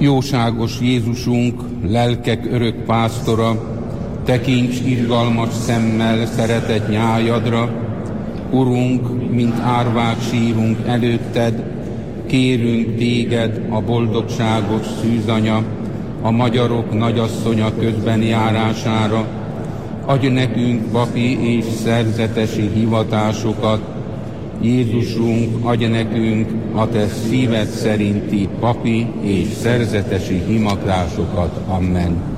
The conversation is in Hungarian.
Jóságos Jézusunk, lelkek örök pásztora, tekints izgalmas szemmel szeretett nyájadra. Urunk, mint árvák sírunk előtted, kérünk téged, a boldogságos szűzanya, a magyarok nagyasszonya közben járására. Adj nekünk papi és szerzetesi hivatásokat. Jézusunk, adj nekünk a te szíved szerinti papi és szerzetesi hivatásokat. Amen.